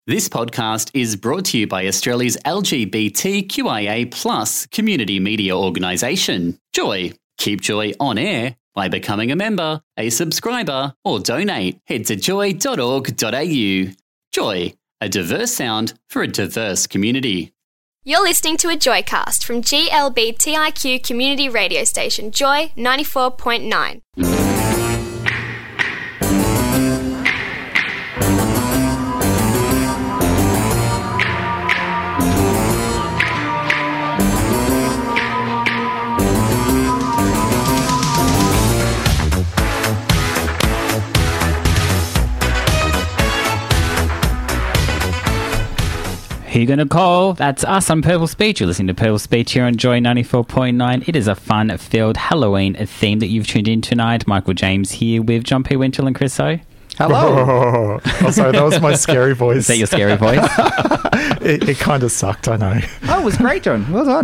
This podcast is brought to you by Australia's LGBTQIA+ community media organisation, Joy. Keep Joy on air by becoming a member, a subscriber, or donate. Head to joy.org.au. Joy, a diverse sound for a diverse community. You're listening to a Joycast from GLBTIQ community radio station Joy 94.9. Who you gonna call? That's us on Purple Speech. You're listening to Purple Speech here on Joy 94.9. It is a fun-filled Halloween theme that you've tuned in tonight. Michael James here with John P. Winchell and Chris O. Hello. Oh, sorry, that was my scary voice. Is that your scary voice? It kind of sucked, I know. Oh, it was great, John. Well done.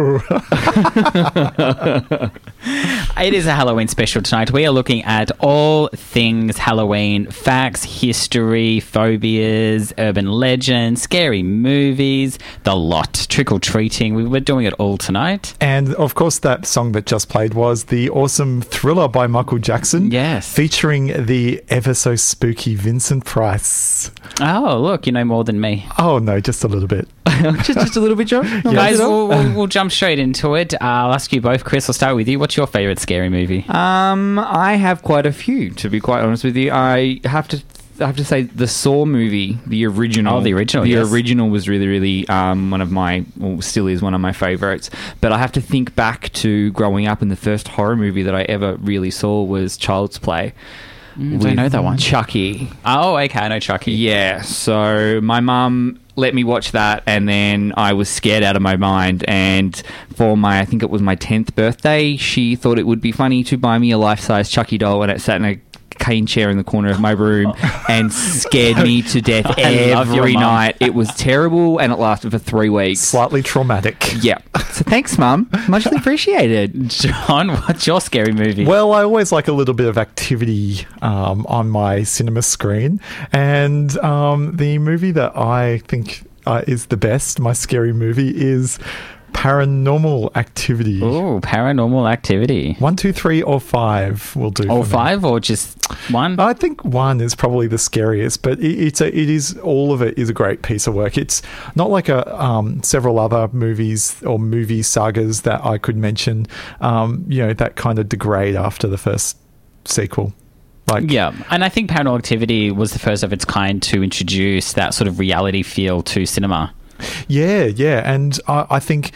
It is a Halloween special tonight. We are looking at all things Halloween, facts, history, phobias, urban legends, scary movies, the lot, trick-or-treating. We're doing it all tonight. And, of course, that song that just played was the awesome Thriller by Michael Jackson. Yes. Featuring the ever-so-spooky Vincent Price. Oh, look, you know more than me. Oh, no, just a little bit. just a little bit, John. Guys, we'll jump straight into it. I'll ask you both. Chris, I'll start with you. What's your favourite scary movie? I have quite a few, to be quite honest with you. I have to say the Saw movie, the original. Oh, the original, yes. The original was really, really one of my, well, still is one of my favourites. But I have to think back to growing up, and the first horror movie that I ever really saw was Child's Play. I know that one. Chucky. Oh, okay, I know Chucky. Yeah, so my mum let me watch that, and then I was scared out of my mind, and for my, I think it was my 10th birthday, she thought it would be funny to buy me a life-size Chucky doll, and it sat in a cane chair in the corner of my room and scared me to death every night. It was terrible, and it lasted for 3 weeks. Slightly traumatic. Yeah. So thanks, Mum. Muchly appreciated. John, what's your scary movie? Well, I always like a little bit of activity on my cinema screen. And the movie that I think is the best, my scary movie, is Paranormal Activity. Oh, Paranormal Activity. 1, 2, 3, or 5 will do. Or 5, or just 1? I think 1 is probably the scariest, but all of it is a great piece of work. It's not like several other movies or movie sagas that I could mention, that kind of degrade after the first sequel. Yeah, and I think Paranormal Activity was the first of its kind to introduce that sort of reality feel to cinema. Yeah, and I think,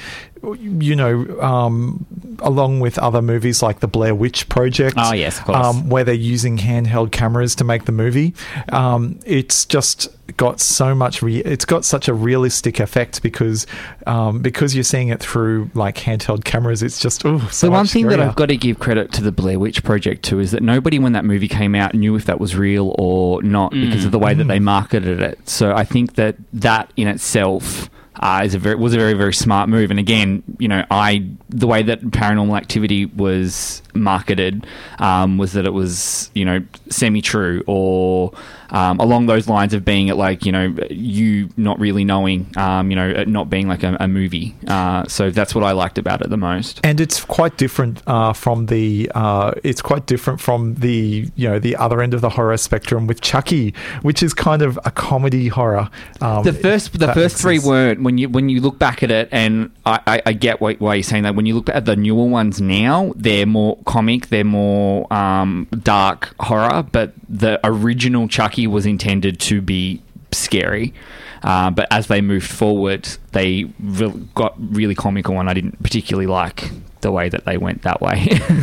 along with other movies like the Blair Witch Project, oh yes, of course, where they're using handheld cameras to make the movie, it's just got so much. It's got such a realistic effect because you're seeing it through like handheld cameras. It's just so the one much thing scarier. that I've got to give credit to the Blair Witch Project to is that nobody, when that movie came out, knew if that was real or not because of the way that they marketed it. So I think that in itself was a very, very smart move. And again, the way that Paranormal Activity was marketed was that it was, semi-true or along those lines of being you not really knowing, it not being like a movie. So that's what I liked about it the most. And it's quite different from the the other end of the horror spectrum with Chucky, which is kind of a comedy horror. The first 3 weren't. When you look back at it, and I get why you're saying that. When you look at the newer ones now, they're more comic, they're more dark horror, but the original Chucky was intended to be scary. But as they moved forward, they got really comical, and I didn't particularly like the way that they went that way.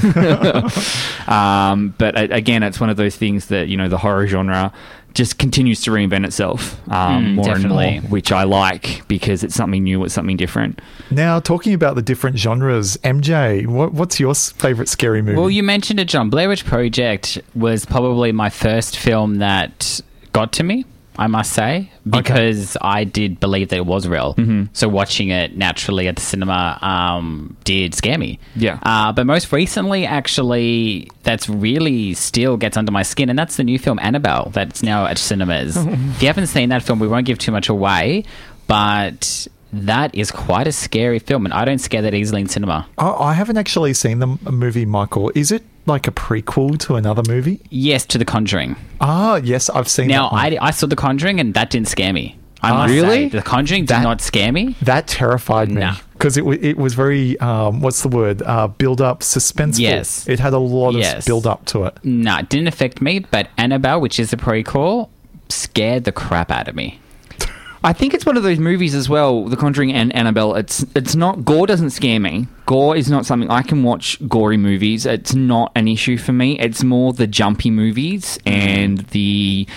But again, it's one of those things that, the horror genre just continues to reinvent itself more definitely. and more, which I like because it's something new, it's something different. Now, talking about the different genres, MJ, what's your favourite scary movie? Well, you mentioned it, John. Blair Witch Project was probably my first film that got to me. I must say, because I did believe that it was real. So watching it naturally at the cinema did scare me. Yeah. But most recently, actually, that's really still gets under my skin, and that's the new film Annabelle that's now at cinemas. If you haven't seen that film, we won't give too much away, but that is quite a scary film, and I don't scare that easily in cinema. I haven't actually seen the movie, Michael. Is it like a prequel to another movie? Yes, to The Conjuring. Ah, yes, I've seen Now, that one. I saw The Conjuring, and that didn't scare me. I must really? say, The Conjuring did not scare me. That terrified me. Nah. Because it was very, what's the word? Build-up, suspenseful. Yes. It had a lot of build-up to it. No, it didn't affect me, but Annabelle, which is the prequel, scared the crap out of me. I think it's one of those movies as well, The Conjuring and Annabelle. It's not... Gore doesn't scare me. Gore is not something... I can watch gory movies. It's not an issue for me. It's more the jumpy movies and the,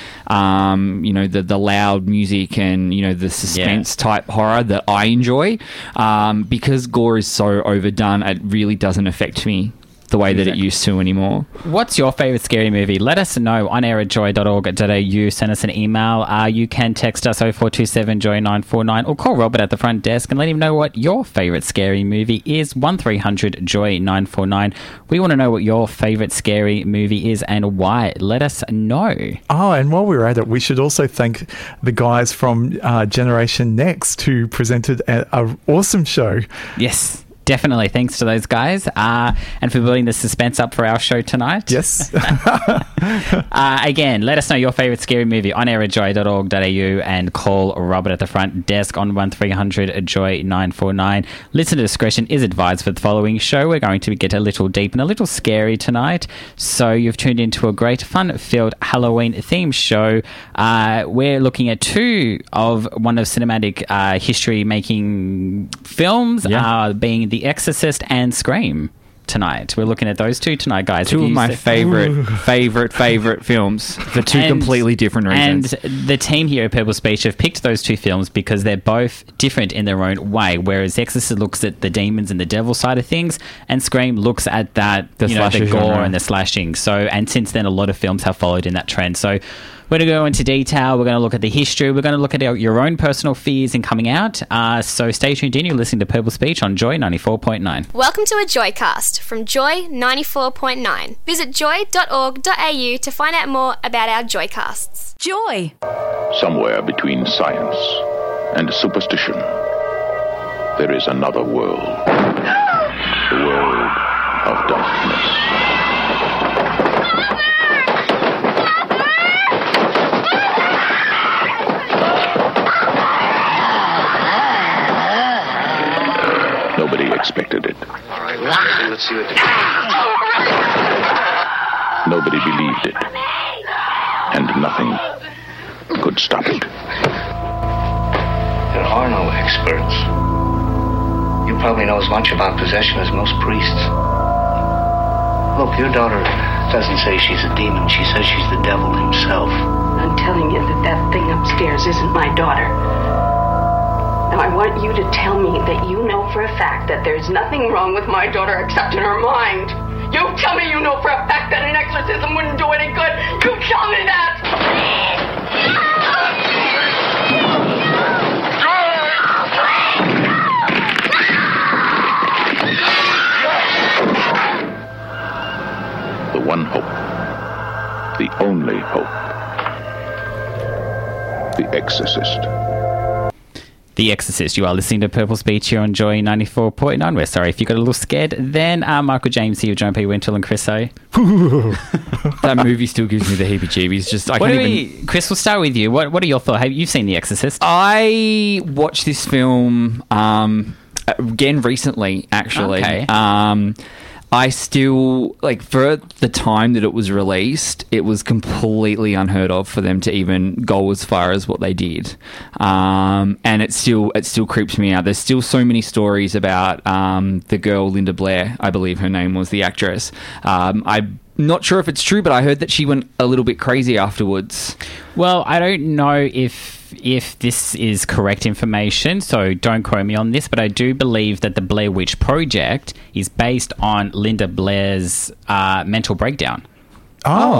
the loud music and, the suspense type horror that I enjoy. Because gore is so overdone, it really doesn't affect me the way that it used to anymore. What's your favourite scary movie? Let us know on air@joy.org.au. Send us an email. You can text us 0427 Joy 949 or call Robert at the front desk and let him know what your favourite scary movie is. 1300 Joy 949. We want to know what your favourite scary movie is and why. Let us know. Oh, and while we're at it, we should also thank the guys from Generation Next who presented an awesome show. Yes. Definitely. Thanks to those guys and for building the suspense up for our show tonight. Yes. Again, let us know your favourite scary movie on air@joy.org.au and call Robert at the front desk on 1300 Joy 949. Listener discretion is advised for the following show. We're going to get a little deep and a little scary tonight. So you've tuned into a great fun-filled Halloween themed show. We're looking at two of one of cinematic history-making films, being The Exorcist and Scream tonight. We're looking at those two tonight, guys. Two of my favorite films for two completely different reasons. And the team here at Purple Speech have picked those two films because they're both different in their own way, whereas Exorcist looks at the demons and the devil side of things, and Scream looks at that, the gore genre and the slashing. So, and since then, a lot of films have followed in that trend. So we're going to go into detail. We're going to look at the history. We're going to look at your own personal fears in coming out. So stay tuned in. You're listening to Purple Speech on Joy 94.9. Welcome to a Joycast from Joy 94.9. Visit joy.org.au to find out more about our Joycasts. Joy. Somewhere between science and superstition, there is another world. The world of darkness. Nobody expected it. All right, let's see what Nobody believed it. And nothing could stop it. There are no experts. You probably know as much about possession as most priests. Look, your daughter doesn't say she's a demon. She says she's the devil himself. I'm telling you that thing upstairs isn't my daughter. Now, I want you to tell me that you know for a fact that there's nothing wrong with my daughter except in her mind. You tell me you know for a fact that an exorcism wouldn't do any good. You tell me that! The one hope. The only hope. The Exorcist. The Exorcist. You are listening to Purple Speech here on Joy 94.9. We're sorry if you got a little scared. Then Michael James here, John P. Wintle and Chris O. That movie still gives me the heebie-jeebies. Chris, we'll start with you. What are your thoughts? You've seen The Exorcist? I watched this film again recently, actually. Okay. I still, for the time that it was released, it was completely unheard of for them to even go as far as what they did. And it still creeps me out. There's still so many stories about the girl, Linda Blair, I believe her name was, the actress. I'm not sure if it's true, but I heard that she went a little bit crazy afterwards. Well, I don't know if this is correct information, so don't quote me on this, but I do believe that the Blair Witch Project is based on Linda Blair's mental breakdown. Oh.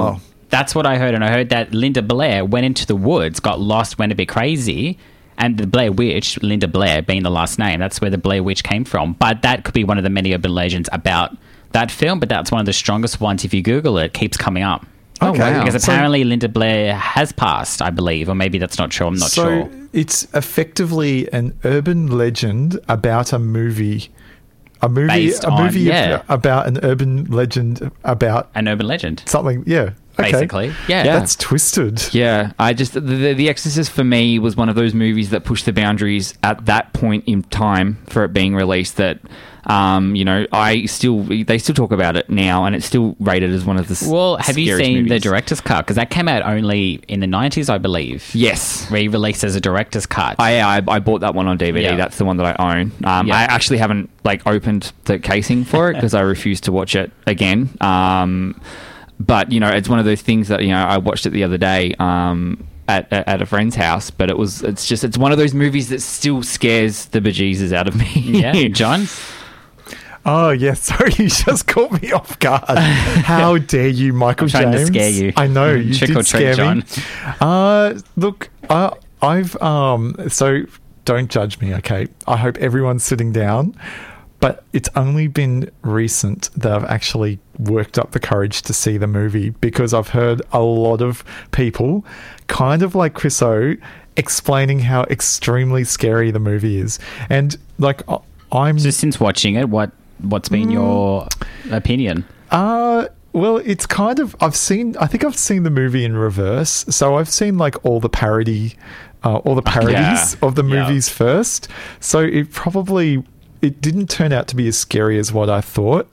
That's what I heard, and I heard that Linda Blair went into the woods, got lost, went a bit crazy, and the Blair Witch, Linda Blair being the last name, that's where the Blair Witch came from. But that could be one of the many urban legends about that film, but that's one of the strongest ones. If you Google it, keeps coming up. Oh, wow. Because apparently Linda Blair has passed, I believe, or maybe that's not true. I'm not sure. So it's effectively an urban legend about a movie. Based on, yeah. About an urban legend about an urban legend. Something, yeah. Okay. Basically, yeah. That's twisted. Yeah, The Exorcist for me was one of those movies that pushed the boundaries at that point in time for it being released. That they still talk about it now, and it's still rated as one of the Well, have you seen movies. the director's cut? Because that came out only in the 90s, I believe. Yes, re-released as a director's cut. I bought that one on DVD. Yeah. That's the one that I own. I actually haven't opened the casing for it because I refuse to watch it again. But it's one of those things that I watched it the other day at a friend's house. But it's one of those movies that still scares the bejesus out of me. Yeah, John. Oh, yes. Sorry, you just caught me off guard. How dare you, Michael James? I'm trying to scare you. I know, you Trick did or treat, scare me. John. Look, I've... So, don't judge me, okay? I hope everyone's sitting down. But it's only been recent that I've actually worked up the courage to see the movie, because I've heard a lot of people, kind of like Chris O, explaining how extremely scary the movie is. And, I'm... So since watching it, what's been your opinion? Well, it's kind of... I think I've seen the movie in reverse. So I've seen, all the parodies of the movies first. So it didn't turn out to be as scary as what I thought.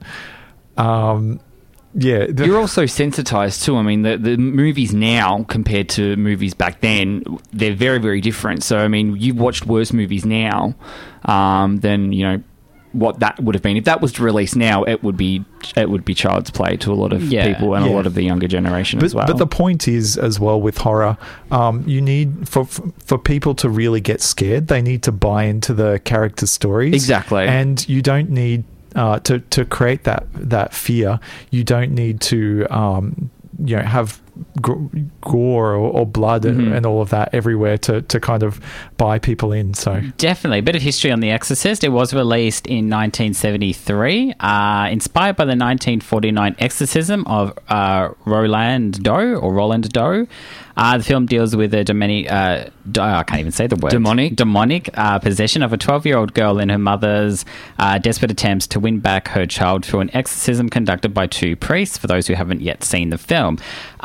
You're also sensitized too. I mean, the movies now compared to movies back then, they're very, very different. So, I mean, you've watched worse movies now than, what that would have been. If that was to release now, it would be child's play to a lot of people and a lot of the younger generation as well. But the point is, as well, with horror, you need for people to really get scared, they need to buy into the character stories. Exactly. And you don't need to create that fear. You don't need to have gore or blood and all of that everywhere to kind of buy people in. So definitely a bit of history on The Exorcist. It was released in 1973, inspired by the 1949 exorcism of Roland Doe. The film deals with a I can't even say the word. Demonic possession of a 12-year-old girl in her mother's desperate attempts to win back her child through an exorcism conducted by two priests, for those who haven't yet seen the film.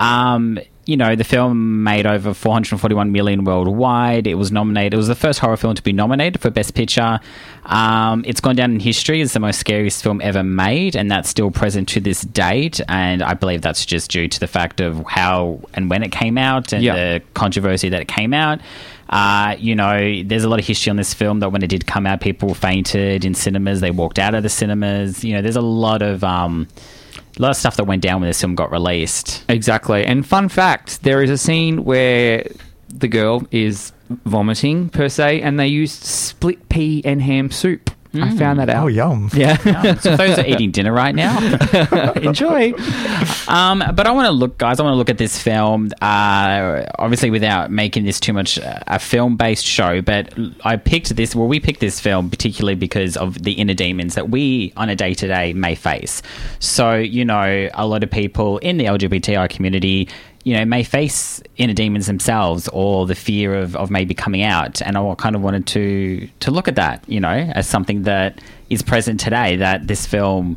The film made over $441 million worldwide. It was nominated. It was the first horror film to be nominated for Best Picture. It's gone down in history as the most scariest film ever made, and that's still present to this date. And I believe that's just due to the fact of how and when it came out and the controversy that it came out. There's a lot of history on this film that when it did come out, people fainted in cinemas. They walked out of the cinemas. There's a lot of stuff that went down when this film got released. Exactly. And fun fact, there is a scene where the girl is vomiting, per se, and they used split pea and ham soup. I found that out. Oh, yum. Yeah. So those are eating dinner right now. Enjoy. But I want to look at this film, obviously without making this too much a film-based show, but we picked this film particularly because of the inner demons that we, on a day-to-day, may face. So, a lot of people in the LGBTI community may face inner demons themselves, or the fear of maybe coming out. And I kind of wanted to look at that, as something that is present today, that this film,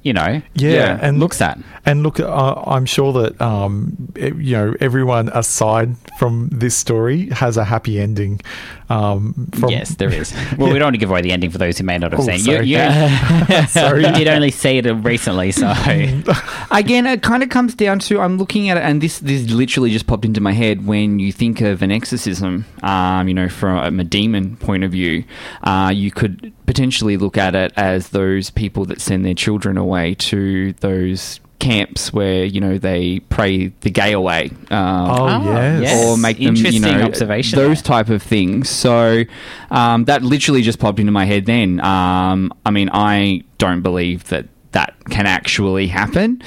and looks at. And look, I'm sure that, everyone aside from this story has a happy ending. Yes, there is. Well, we don't want to give away the ending for those who may not have seen it. Sorry. You did only see it recently, so... Again, it kind of comes down to, I'm looking at it, and this literally just popped into my head when you think of an exorcism, from a demon point of view, you could potentially look at it as those people that send their children away to those camps where they pray the gay away, yes. or make them observation those type of things. So that literally just popped into my head then. I don't believe that that can actually happen.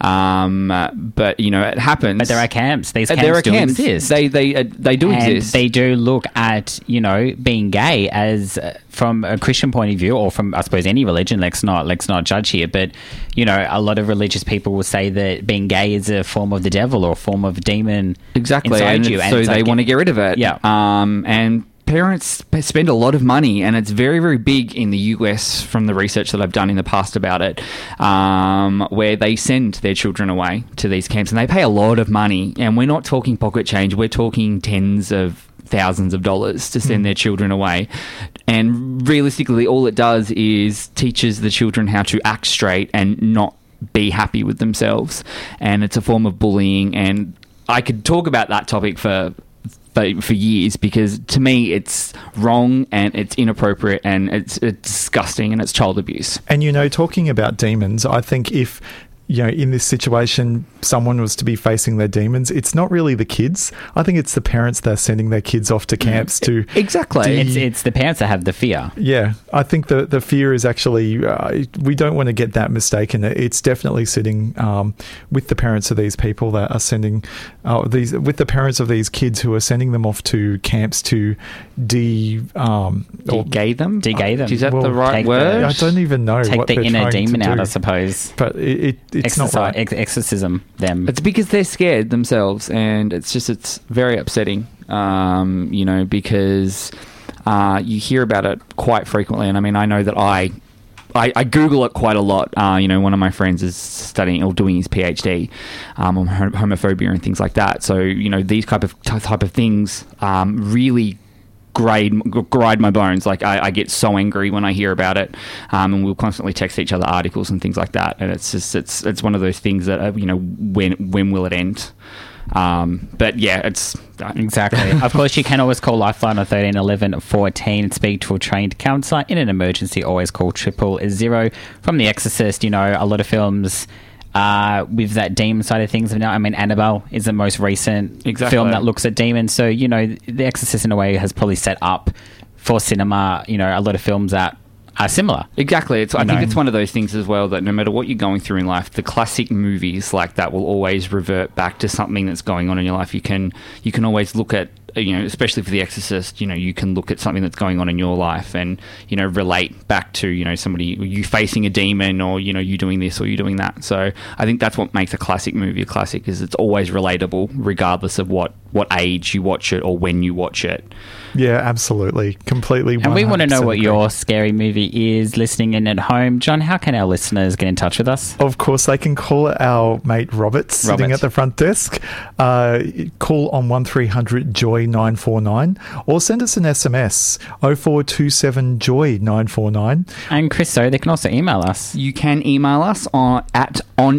But, you know, it happens. But there are camps. These camps there are do camps. exist. They do and exist. They do look at, you know, being gay as from a Christian point of view, or from, I suppose, any religion. Let's not judge here. But, you know, a lot of religious people will say that being gay is a form of the devil or a form of demon exactly. inside And you. so they want to get rid of it. Yeah. And parents spend a lot of money, and it's very, very big in the US from the research that I've done in the past about it, where they send their children away to these camps, and they pay a lot of money. And we're not talking pocket change. We're talking tens of thousands of dollars to send their children away. And realistically, all it does is teaches the children how to act straight and not be happy with themselves. And it's a form of bullying. And I could talk about that topic for years, because to me it's wrong and it's inappropriate and it's disgusting and it's child abuse. And, you know, talking about demons, I think if, you know, in this situation, someone was to be facing their demons, it's not really the kids. I think it's the parents that are sending their kids off to camps to... Exactly. It's the parents that have the fear. Yeah, I think the fear is actually... we don't want to get that mistaken. It's definitely sitting with the parents of these people that are sending... with the parents of these kids who are sending them off to camps to de-gay them? De-gay them. Is that the right word? I don't even know Take what the they're inner trying to demon out, do. I suppose. But it's not right. Exorcism them. It's because they're scared themselves, and it's very upsetting, you know, because you hear about it quite frequently. And I mean, I know that I Google it quite a lot. You know, one of my friends is studying or doing his PhD on homophobia and things like that. So, you know, these type of things really grind my bones. Like I get so angry when I hear about it, and we'll constantly text each other articles and things like that. And it's just it's one of those things that you know, when will it end? But yeah, it's exactly. Of course, you can always call Lifeline on 13 11 14 and speak to a trained counsellor. In an emergency, always call 000. From The Exorcist, you know, a lot of films with that demon side of things. I mean, Annabelle is the most recent film that looks at demons. So, you know, The Exorcist in a way has probably set up for cinema, you know, a lot of films that are similar. Exactly. I think it's one of those things as well that no matter what you're going through in life, the classic movies like that will always revert back to something that's going on in your life. You can always look at, you know, especially for The Exorcist, you know, you can look at something that's going on in your life and, you know, relate back to, you know, somebody, you facing a demon, or, you know, you doing this or you doing that. So I think that's what makes a classic movie a classic, is it's always relatable regardless of what age you watch it or when you watch it. Yeah, absolutely. Completely. And we want to know what agree. your scary movie is, listening in at home. John, how can our listeners get in touch with us? Of course, they can call our mate Robert sitting at the front desk. Call on 1300 Joy 949, or send us an SMS 0427 Joy 949. And Chris, so they can also email us. You can email us at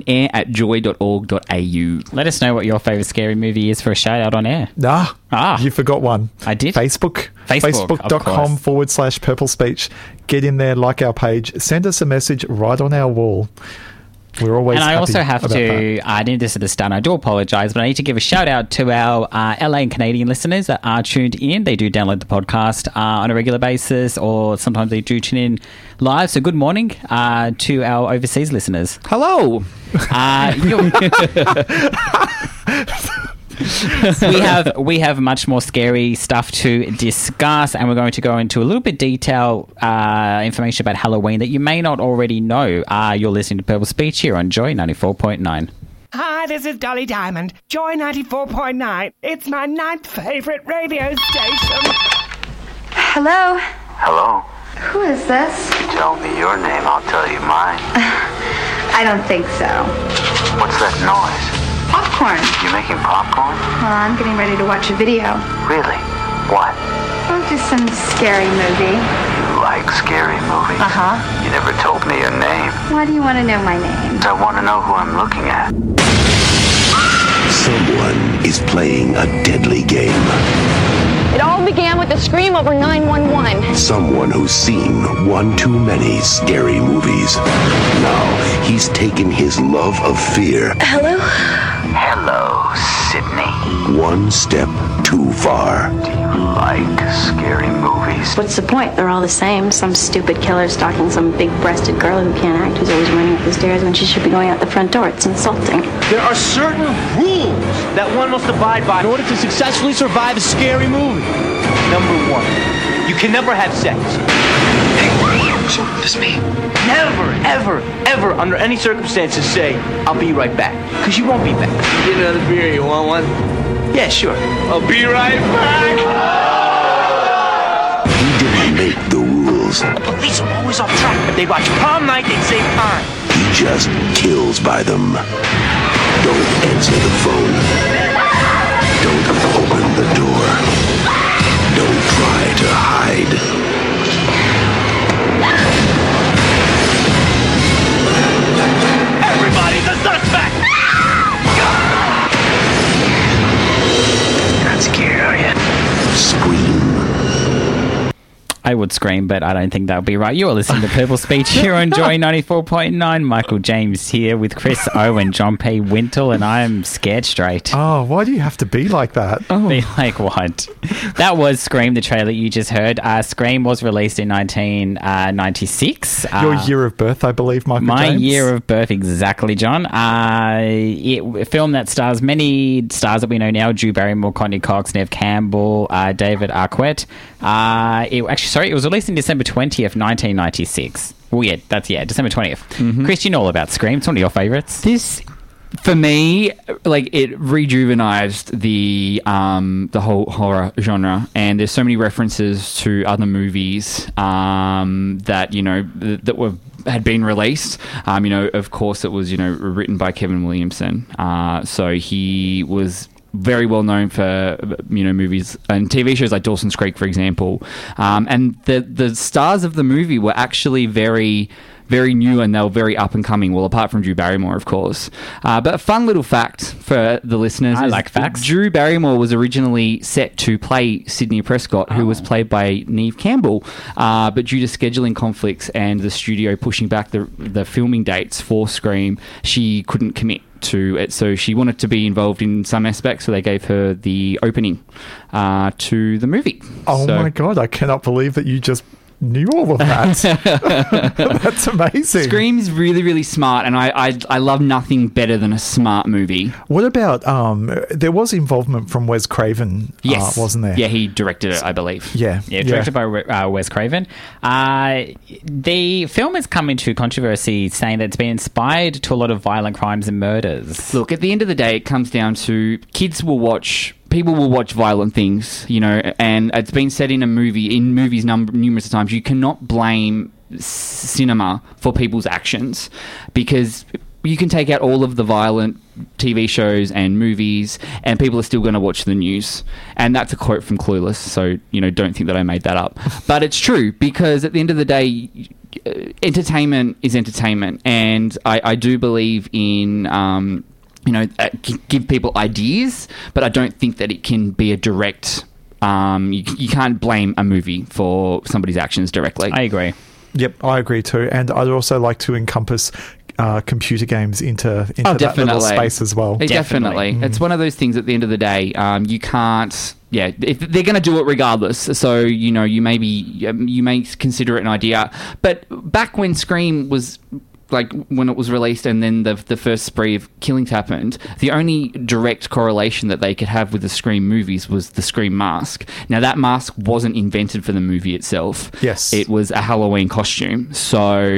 onair@joy.org.au. Let us know what your favourite scary movie is for a shout out on air. You forgot one. I did. Facebook. Facebook. Facebook.com/Purple Speech. Get in there, like our page, send us a message right on our wall. We're always And I happy also have about to, that. I did this at the start, and I do apologise, but I need to give a shout out to our LA and Canadian listeners that are tuned in. They do download the podcast on a regular basis, or sometimes they do tune in live. So good morning to our overseas listeners. Hello. We have much more scary stuff to discuss, and we're going to go into a little bit detailed information about Halloween that you may not already know. You're listening to Purple Speech here on Joy 94.9. Hi, this is Dolly Diamond. Joy 94.9. It's my 9th favourite radio station. Hello? Hello? Who is this? You tell me your name, I'll tell you mine. I don't think so. What's that noise? Popcorn. You making popcorn? Well, I'm getting ready to watch a video. Really? What? Oh, just some scary movie. You like scary movies? Uh-huh. You never told me your name. Why do you want to know my name? I want to know who I'm looking at. Someone is playing a deadly game. It all began with a scream over 911. Someone who's seen one too many scary movies. Now, he's taken his love of fear. Hello? Hello, Sydney. One step too far. Do you like scary movies? movies. What's the point? They're all the same. Some stupid killer stalking some big-breasted girl who can't act, who's always running up the stairs when she should be going out the front door. It's insulting. There are certain rules that one must abide by in order to successfully survive a scary movie. Number 1, you can never have sex. This me. Never, ever, ever, under any circumstances, say, I'll be right back. Because you won't be back. Get another beer. You want one? Yeah, sure. I'll be right back. He didn't make the rules. The police are always off track. If they watch prom night, they'd save time. He just kills by them. Don't answer the phone. Don't open the door. Don't try to hide. Everybody's a suspect! Not scared, are you? Scream. I would scream, but I don't think that would be right. You're listening to Purple Speech here on Joy 94.9. Michael James here with Chris Owen, John P. Wintle, and I'm scared straight. Oh, why do you have to be like that? Be like what? That was Scream, the trailer you just heard. Scream was released in 1996. Your year of birth, I believe, Michael My James? year of birth, exactly, John. A film that stars many stars that we know now: Drew Barrymore, Courtney Cox, Neve Campbell, David Arquette. It was released in December 20th, 1996. Well, December 20th. Mm-hmm. Chris, you know all about Scream. It's one of your favourites. This, for me, like, it rejuvenized the whole horror genre, and there's so many references to other movies that had been released. Of course, it was written by Kevin Williamson, so he was very well known for movies and TV shows like Dawson's Creek, for example, and the stars of the movie were actually very, very new, and they were very up and coming. Well, apart from Drew Barrymore, of course. But a fun little fact for the listeners: I like facts. Drew Barrymore was originally set to play Sydney Prescott, who was played by Neve Campbell, but due to scheduling conflicts and the studio pushing back the filming dates for Scream, she couldn't commit to it, so she wanted to be involved in some aspects, so they gave her the opening to the movie. My God, I cannot believe that you just knew all of that. That's amazing. Scream's really, really smart, and I love nothing better than a smart movie. What about there was involvement from Wes Craven, yes, wasn't there? Yeah, he directed it, I believe. Yeah, directed by Wes Craven. The film has come into controversy, saying that it's been inspired to a lot of violent crimes and murders. Look, at the end of the day, it comes down to people will watch violent things, and it's been said in movies numerous times, you cannot blame cinema for people's actions, because you can take out all of the violent TV shows and movies and people are still going to watch the news. And that's a quote from Clueless, so, don't think that I made that up. But it's true, because at the end of the day, entertainment is entertainment, and I do believe in give people ideas, but I don't think that it can be a direct... you can't blame a movie for somebody's actions directly. I agree. Yep, I agree too. And I'd also like to encompass computer games into that little space as well. Definitely. Mm-hmm. It's one of those things at the end of the day, you can't... Yeah, if they're going to do it regardless. So, you may consider it an idea. But back when Scream was... like when it was released and then the first spree of killings happened, the only direct correlation that they could have with the Scream movies was the Scream mask. Now, that mask wasn't invented for the movie itself. Yes. It was a Halloween costume. So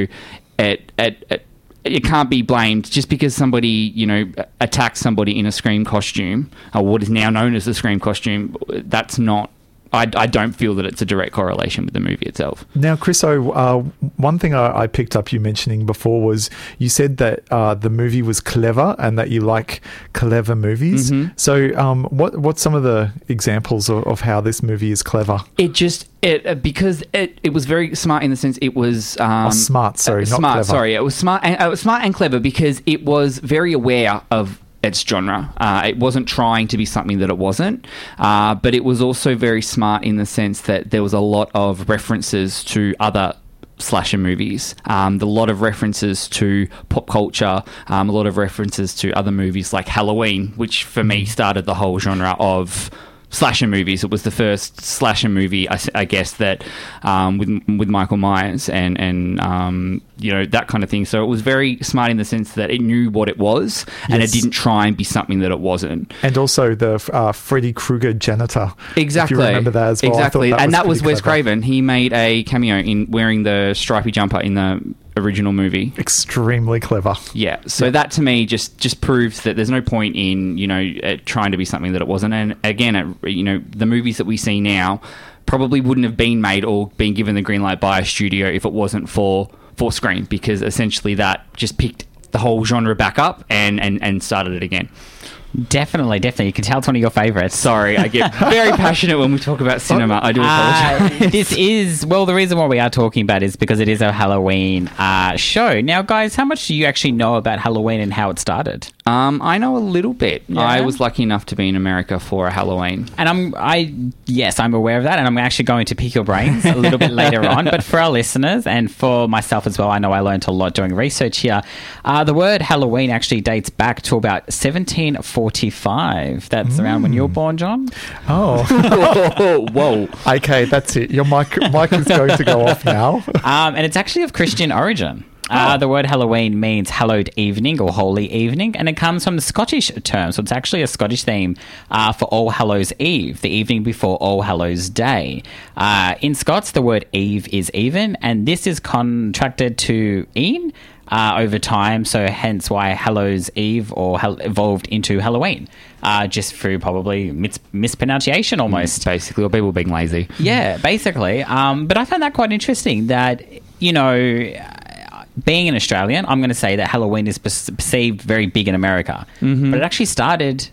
it can't be blamed just because somebody, attacks somebody in a Scream costume, or what is now known as the Scream costume. That's not... I don't feel that it's a direct correlation with the movie itself. Now, Chris, one thing I picked up you mentioning before was you said that the movie was clever and that you like clever movies. Mm-hmm. So what's some of the examples of how this movie is clever? Because it was very smart in the sense it was... smart, sorry, not smart, clever. Sorry, it was smart and clever because it was very aware of its genre. It wasn't trying to be something that it wasn't, but it was also very smart in the sense that there was a lot of references to other slasher movies, a lot of references to pop culture, a lot of references to other movies like Halloween, which for me started the whole genre of slasher movies. It was the first slasher movie, I guess, that with Michael Myers and that kind of thing. So it was very smart in the sense that it knew what it was, and it didn't try and be something that it wasn't. And also the Freddy Krueger janitor. Exactly. If you remember that as well. Exactly. That was Wes clever. Craven. He made a cameo in wearing the stripy jumper in the original movie. Extremely clever. Yeah. So that to me just proves that there's no point in, trying to be something that it wasn't. And again, the movies that we see now probably wouldn't have been made or been given the green light by a studio if it wasn't for Scream, because essentially that just picked the whole genre back up and started it again. Definitely. You can tell it's one of your favourites. Sorry, I get very passionate when we talk about cinema. I do apologise. This is, the reason why we are talking about it is because it is a Halloween show. Now, guys, how much do you actually know about Halloween and how it started? I know a little bit. Yeah. I was lucky enough to be in America for a Halloween. And I'm aware of that, and I'm actually going to pick your brains a little bit later on. But for our listeners and for myself as well, I know I learned a lot doing research here. The word Halloween actually dates back to about 1745. That's around when you were born, John. Oh. Whoa. Okay, that's it. Your mic is going to go off now. And it's actually of Christian origin. The word Halloween means hallowed evening or holy evening, and it comes from the Scottish term. So it's actually a Scottish theme for All Hallows Eve, the evening before All Hallows Day. In Scots, the word Eve is even, and this is contracted to een over time, so hence why Hallows Eve evolved into Halloween, just through probably mispronunciation almost. Basically, or people being lazy. Yeah, basically. But I found that quite interesting that, being an Australian, I'm going to say that Halloween is perceived very big in America. Mm-hmm. But it actually started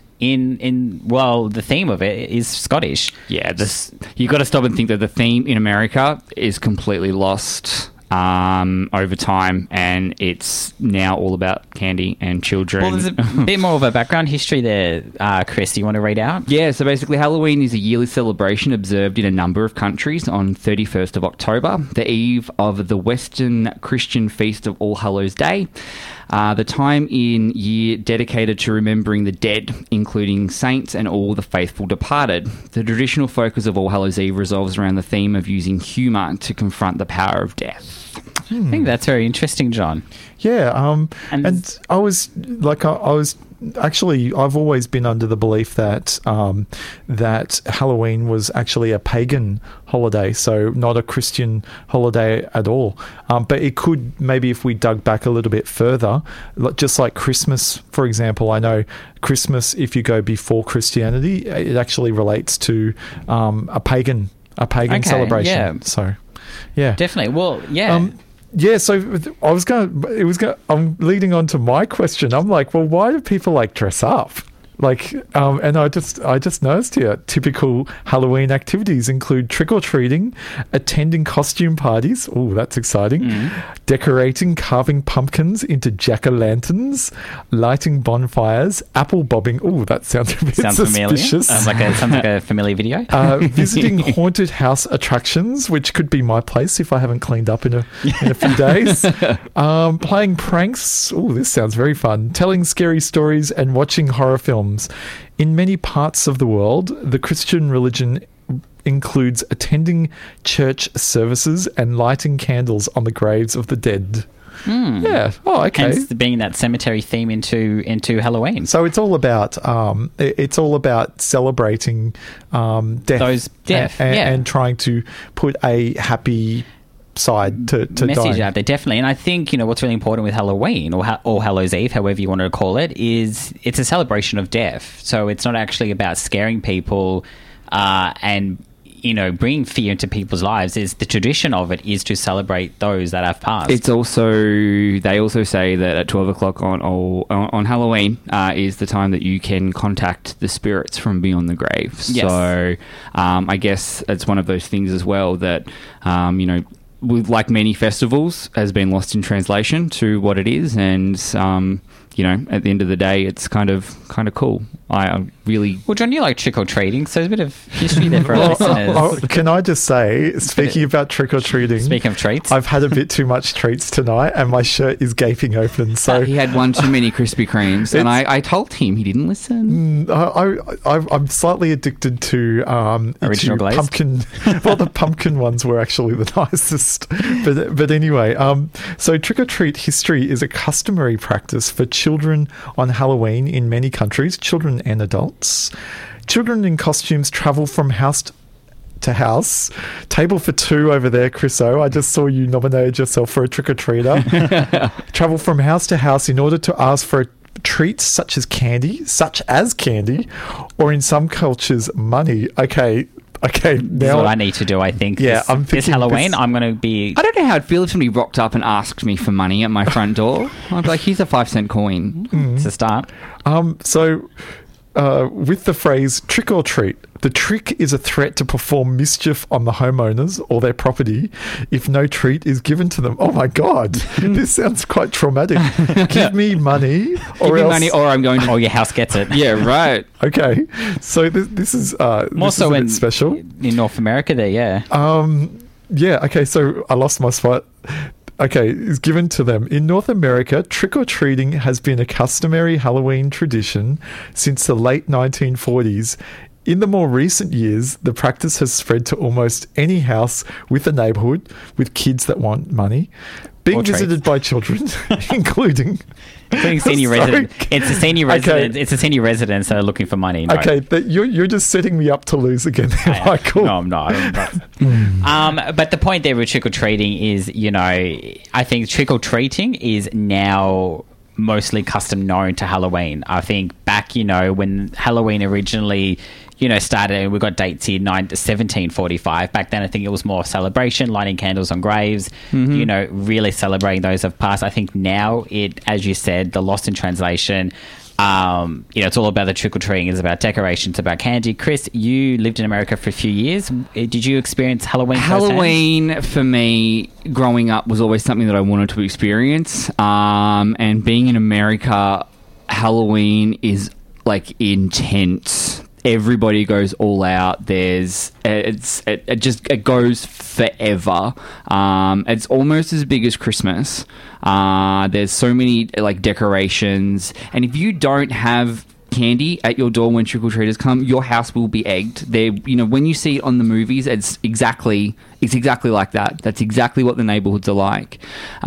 the theme of it is Scottish. Yeah, you got to stop and think that the theme in America is completely lost over time, and it's now all about candy and children. Well, there's a bit more of a background history there, Chris. Do you want to read out? Yeah, so basically Halloween is a yearly celebration observed in a number of countries on 31st of October, the eve of the Western Christian feast of All Hallows Day. The time in year dedicated to remembering the dead, including saints and all the faithful departed. The traditional focus of All Hallows Eve revolves around the theme of using humour to confront the power of death. I think that's very interesting, John. Yeah, and I was actually, I've always been under the belief that that Halloween was actually a pagan holiday, so not a Christian holiday at all. But it could, maybe if we dug back a little bit further, just like Christmas, for example. I know Christmas, if you go before Christianity, it actually relates to a pagan celebration. Yeah. So, yeah, definitely. Well, yeah. Yeah, so I'm leading on to my question. I'm like, well, why do people dress up? And I just noticed here, typical Halloween activities include trick-or-treating, attending costume parties. Oh, that's exciting. Decorating, carving pumpkins into jack-o'-lanterns, lighting bonfires, apple bobbing. Oh, that sounds a bit suspicious. Sounds like a familiar video. Visiting haunted house attractions, which could be my place if I haven't cleaned up in a few days. Playing pranks. Oh, this sounds very fun. Telling scary stories and watching horror films. In many parts of the world, the Christian religion includes attending church services and lighting candles on the graves of the dead. Yeah. Oh, okay. Hence being that cemetery theme into Halloween. So it's all about celebrating death, and trying to put a happy side to message dying. out there, definitely. And I think what's really important with Halloween or All Hallows Eve, however you want to call it, is it's a celebration of death. So it's not actually about scaring people and bringing fear into people's lives. Is the tradition of it is to celebrate those that have passed. It's also, they also say that at 12 o'clock on Halloween is the time that you can contact the spirits from beyond the grave. Yes. So I guess it's one of those things as well that with like many festivals has been lost in translation to what it is, and at the end of the day, it's kind of cool. I really... Well, John, you like trick-or-treating, so there's a bit of history there for our listeners. Can I just say, speaking about trick-or-treating... Speaking of treats. I've had a bit too much treats tonight, and my shirt is gaping open, so... He had one too many Krispy Kremes, and I told him. He didn't listen. I'm slightly addicted to... Original glaze? Pumpkin... Well, the pumpkin ones were actually the nicest. But anyway, so trick-or-treat history is a customary practice for children on Halloween in many countries, children and adults. Children in costumes travel from house to house. Table for two over there, Chris O. I just saw you nominated yourself for a trick-or-treater. Travel from house to house in order to ask for treats such as candy, or in some cultures, money. Okay, now... This is what I need to do, I think. Yeah, this Halloween, I'm going to be... I don't know how I'd feel if somebody rocked up and asked me for money at my front door. I'd be like, here's a 5-cent coin. It's a start. With the phrase trick or treat, the trick is a threat to perform mischief on the homeowners or their property if no treat is given to them. Oh my God, this sounds quite traumatic. Give me money, or I'm going to... Or your house gets it. Yeah, right. Okay, so this is more so in special in North America. There, yeah. Yeah. Okay, so I lost my spot. Okay, is given to them. In North America, trick-or-treating has been a customary Halloween tradition since the late 1940s. In the more recent years, the practice has spread to almost any house with a neighbourhood with kids that want money, being visited by children, including senior residents. It's a senior resident. Okay. It's a senior residents that are looking for money. No. Okay, you're just setting me up to lose again, Michael. No, I'm not. But the point there with trick or treating is, I think trick or treating is now mostly custom known to Halloween. I think back, when Halloween originally, started, we've got dates here, 1745. Back then, I think it was more celebration, lighting candles on graves, really celebrating those who have passed. I think now as you said, the lost in translation, it's all about the trick-or-treating. It's about decorations, it's about candy. Chris, you lived in America for a few years. Did you experience Halloween firsthand? Halloween, for me, growing up, was always something that I wanted to experience. And being in America, Halloween is, intense. Everybody goes all out. It goes forever. It's almost as big as Christmas. There's so many decorations, and if you don't have candy at your door when trick-or-treaters come, your house will be egged. When you see it on the movies, it's exactly like that. That's exactly what the neighborhoods are like.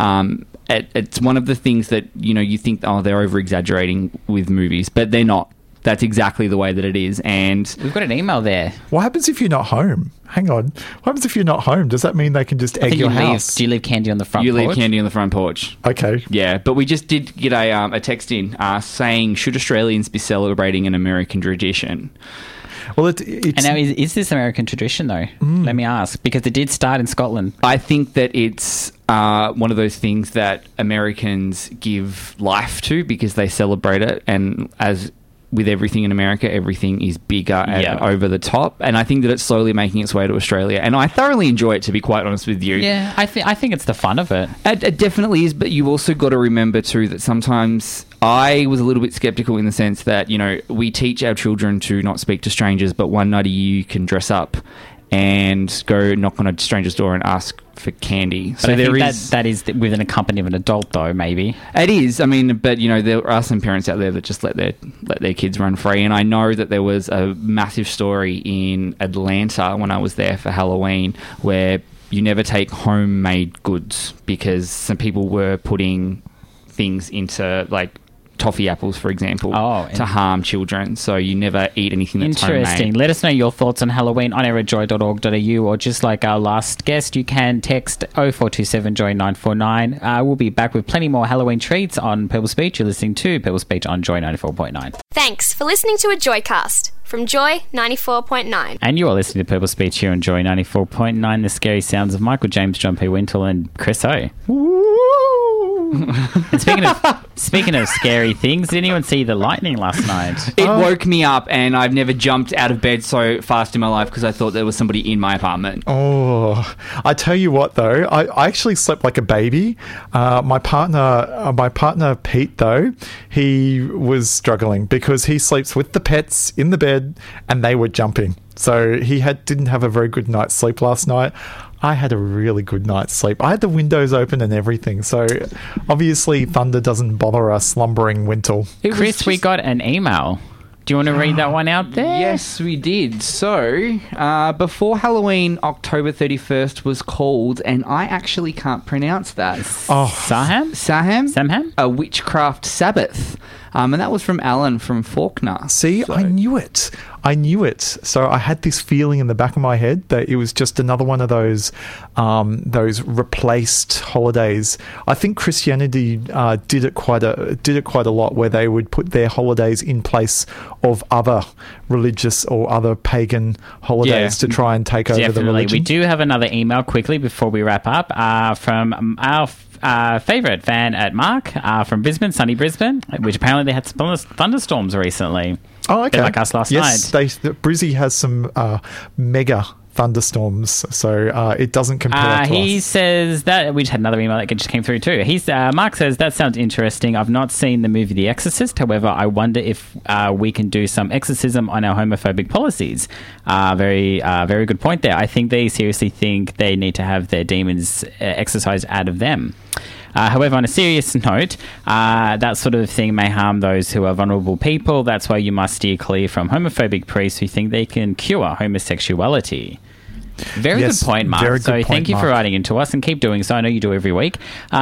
It's one of the things that you think, they're over-exaggerating with movies, but they're not. That's exactly the way that it is. And we've got an email there. What happens if you're not home? Hang on. What happens if you're not home? Does that mean they can just egg your house? Do you leave candy on the front porch? You leave candy on the front porch. Okay. Yeah, but we just did get a text in saying, should Australians be celebrating an American tradition? Well, it's... And now, is this American tradition, though? Let me ask. Because it did start in Scotland. I think that it's one of those things that Americans give life to because they celebrate it, and as... with everything in America, everything is bigger and over the top. And I think that it's slowly making its way to Australia. And I thoroughly enjoy it, to be quite honest with you. Yeah, I think it's the fun of it. It definitely is. But you've also got to remember, too, that sometimes I was a little bit skeptical in the sense that, we teach our children to not speak to strangers, but one night a year you can dress up and go knock on a stranger's door and ask for candy. But so that is with an accompaniment of an adult, though, maybe. It is. I mean, but there are some parents out there that just let their kids run free. And I know that there was a massive story in Atlanta when I was there for Halloween where you never take homemade goods because some people were putting things into toffee apples, for example, to harm children. So you never eat anything that's interesting. Homemade. Let us know your thoughts on Halloween on air@joy.org.au, or just like our last guest, you can text 0427 Joy 949. We'll be back with plenty more Halloween treats on Pebble Speech. You're listening to Pebble Speech on Joy 94.9. Thanks for listening to a Joycast from Joy 94.9. And you are listening to Pebble Speech here on Joy 94.9. The scary sounds of Michael James, John P. Wintle, and Chris O. Woo! And speaking of scary things, did anyone see the lightning last night? It woke me up, and I've never jumped out of bed so fast in my life because I thought there was somebody in my apartment. Oh, I tell you what, though, I actually slept like a baby. My partner Pete, though, he was struggling because he sleeps with the pets in the bed, and they were jumping. So he didn't have a very good night's sleep last night. I had a really good night's sleep. I had the windows open and everything. So obviously thunder doesn't bother us slumbering Wintle. Chris, we got an email. Do you want to read that one out there? Yes, we did. So, before Halloween, October 31st was called, and I actually can't pronounce that. Samham? A witchcraft Sabbath. And that was from Alan from Faulkner. See, I knew it. So I had this feeling in the back of my head that it was just another one of those replaced holidays. I think Christianity did it quite a lot, where they would put their holidays in place of other religious or other pagan holidays to try and take over the religion. We do have another email quickly before we wrap up from our favourite fan at Mark from Brisbane, sunny Brisbane, which apparently they had some thunderstorms recently. Oh, okay. Bit like us last night. Yes, Brizzy has some mega thunderstorms, so it doesn't compare to us. He says that we just had another email that just came through too. Mark says that sounds interesting. I've not seen the movie The Exorcist. However, I wonder if we can do some exorcism on our homophobic policies. Very good point there. I think they seriously think they need to have their demons exorcised out of them. However, on a serious note, that sort of thing may harm those who are vulnerable people. That's why you must steer clear from homophobic priests who think they can cure homosexuality. Very good point, Mark. Thank you for writing into us, and keep doing so. I know you do every week.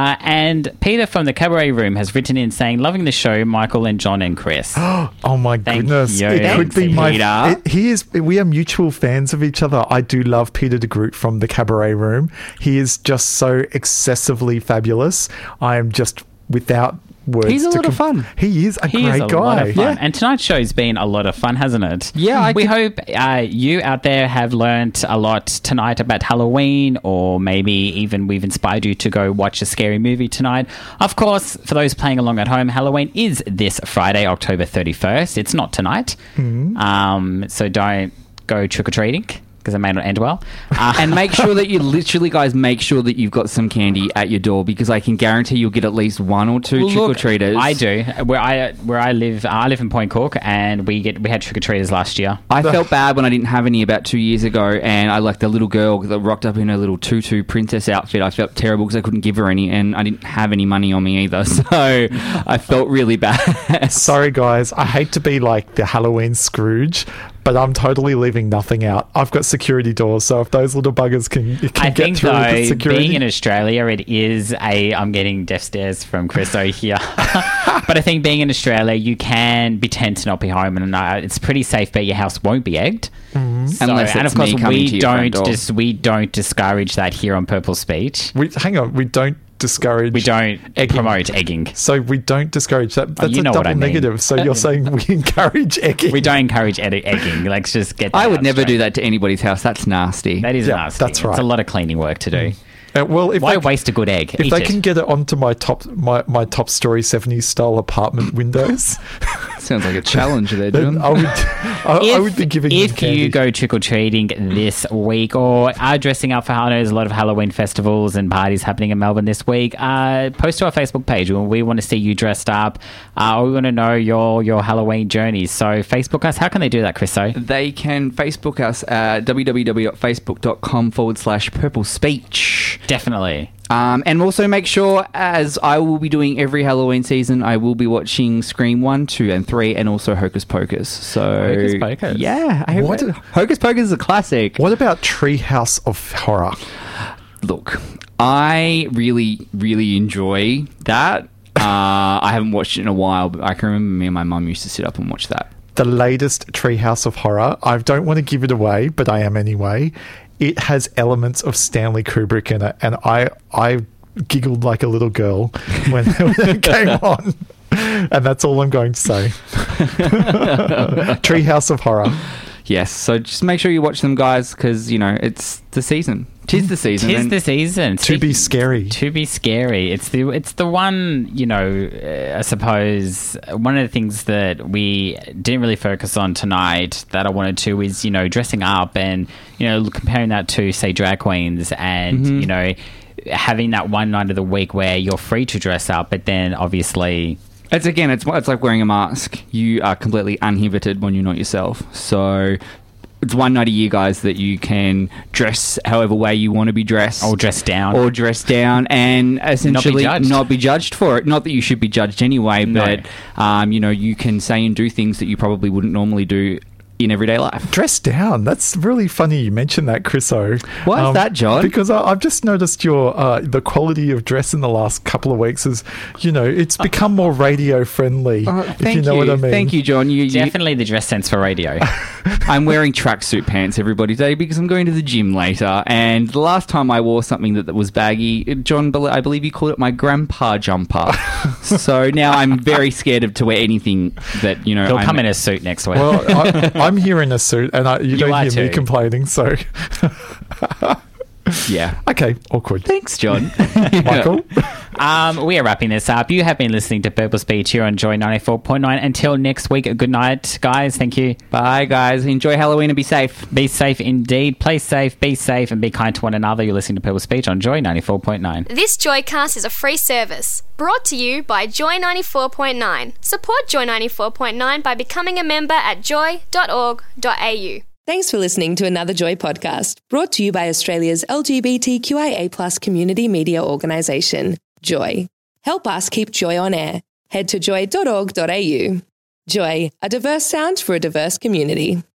And Peter from the Cabaret Room has written in saying, loving the show, Michael and John and Chris. Oh my goodness. You. It could be we are mutual fans of each other. I do love Peter de Groot from the Cabaret Room. He is just so excessively fabulous. I am just without words. He's a lot of fun. He is a great guy. Lot of fun. Yeah. And tonight's show's been a lot of fun, hasn't it? Yeah. We hope you out there have learnt a lot tonight about Halloween, or maybe even we've inspired you to go watch a scary movie tonight. Of course, for those playing along at home, Halloween is this Friday, October 31st. It's not tonight. Mm-hmm. So don't go trick-or-treating, because it may not end well. And make sure that make sure that you've got some candy at your door, because I can guarantee you'll get at least one or two trick-or-treaters. I do. Where I live in Point Cook, and we had trick-or-treaters last year. I felt bad when I didn't have any about 2 years ago, and I the little girl that rocked up in her little tutu princess outfit. I felt terrible because I couldn't give her any, and I didn't have any money on me either, so I felt really bad. Sorry, guys. I hate to be like the Halloween Scrooge, but I'm totally leaving nothing out. I've got security doors, so if those little buggers can get through the security. Being in Australia, it is I'm getting death stares from Chris O here. But I think being in Australia, you can pretend to not be home, and it's pretty safe bet your house won't be egged. Mm-hmm. Unless it's me coming to your front door. We don't discourage that here on Purple Speech. We don't promote egging. So we don't discourage that. That's a double negative. So you're saying we encourage egging. We don't encourage egging. Let's just get that I would never do that to anybody's house. That's nasty. That is nasty. That's right. It's a lot of cleaning work to do. Why waste a good egg? If they can get it onto my top story 70s style apartment windows. Sounds like a challenge there, John. I would be giving them candy. If you go trick-or-treating this week, or are dressing up for Halloween, there's a lot of Halloween festivals and parties happening in Melbourne this week, post to our Facebook page. We want to see you dressed up, or we want to know your Halloween journeys. So Facebook us. How can they do that, Chriso? They can Facebook us at www.facebook.com/Purple Speech. Definitely. And also make sure, as I will be doing every Halloween season, I will be watching Scream 1, 2 and 3, and also Hocus Pocus. So Hocus Pocus? Yeah. Hocus Pocus is a classic. What about Treehouse of Horror? Look, I really, really enjoy that. I haven't watched it in a while, but I can remember me and my mum used to sit up and watch that. The latest Treehouse of Horror, I don't want to give it away, but I am anyway. It has elements of Stanley Kubrick in it, and I giggled like a little girl when it came on. And that's all I'm going to say. Treehouse of Horror. Yes, so just make sure you watch them, guys, because, it's the season. 'Tis the season. Tis the season. To be scary. To be scary. It's the one, I suppose, one of the things that we didn't really focus on tonight that I wanted to is, dressing up and, comparing that to, say, drag queens and, having that one night of the week where you're free to dress up, but then obviously... It's like wearing a mask. You are completely uninhibited when you're not yourself. So... It's one night a year, guys, that you can dress however way you want to be dressed. Or dress down. And essentially not be judged for it. Not that you should be judged anyway, but, you can say and do things that you probably wouldn't normally do in everyday life. Dress down. That's really funny you mentioned that, Chriso. Why is that, John? Because I've just noticed the quality of dress in the last couple of weeks is, it's become more radio friendly, if you know what I mean. Thank you, John. You definitely the dress sense for radio. I'm wearing tracksuit pants every day because I'm going to the gym later. And the last time I wore something that was baggy, John, I believe you called it my grandpa jumper. So now I'm very scared to wear anything that, He'll come in a suit next week. Well, I'm here in a suit, and you don't hear me complaining, so... Yeah. Okay, awkward. Thanks, John. Michael? We are wrapping this up. You have been listening to Purple Speech here on Joy 94.9. Until next week, good night, guys. Thank you. Bye, guys. Enjoy Halloween and be safe. Be safe indeed. Play safe, be safe, and be kind to one another. You're listening to Purple Speech on Joy 94.9. This Joycast is a free service brought to you by Joy 94.9. Support Joy 94.9 by becoming a member at joy.org.au. Thanks for listening to another Joy podcast, brought to you by Australia's LGBTQIA+ community media organisation, Joy. Help us keep Joy on air. Head to joy.org.au. Joy, a diverse sound for a diverse community.